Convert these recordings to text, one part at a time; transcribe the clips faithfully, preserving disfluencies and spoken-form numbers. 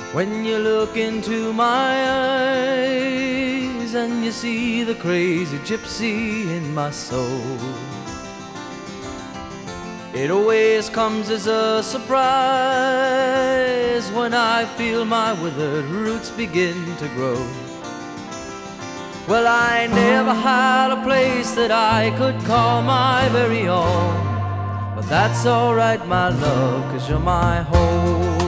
When you look into my eyes and you see the crazy gypsy in my soul, it always comes as a surprise when I feel my withered roots begin to grow. Well, I never had a place that I could call my very own, but that's alright, my love, 'cause you're my home.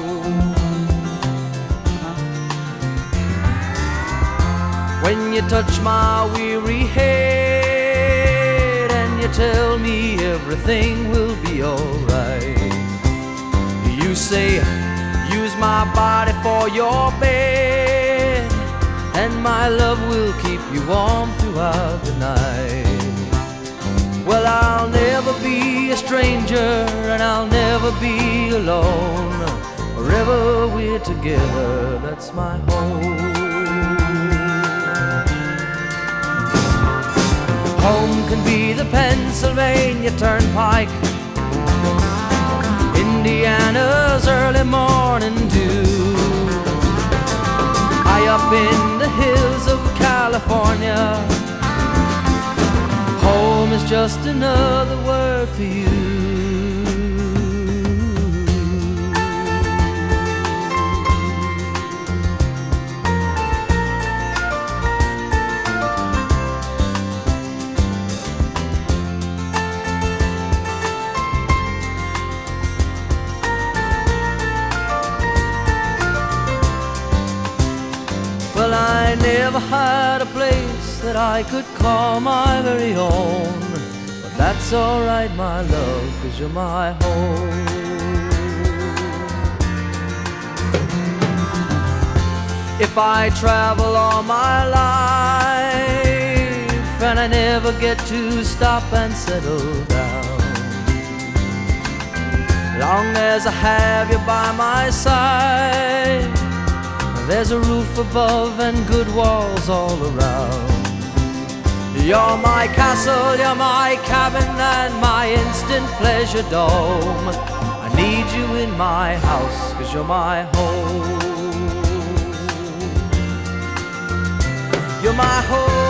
When you touch my weary head and you tell me everything will be alright, you say, use my body for your bed, and my love will keep you warm throughout the night. Well, I'll never be a stranger and I'll never be alone. Wherever we're together, that's my home. Home can be the Pennsylvania Turnpike, Indiana's early morning dew, high up in the hills of California. Home is just another word for you. Well, I never had a place that I could call my very own, but that's alright, my love, 'cause you're my home. If I travel all my life and I never get to stop and settle down, long as I have you by my side, there's a roof above and good walls all around. You're my castle, you're my cabin and my instant pleasure dome. I need you in my house 'cause you're my home. You're my home.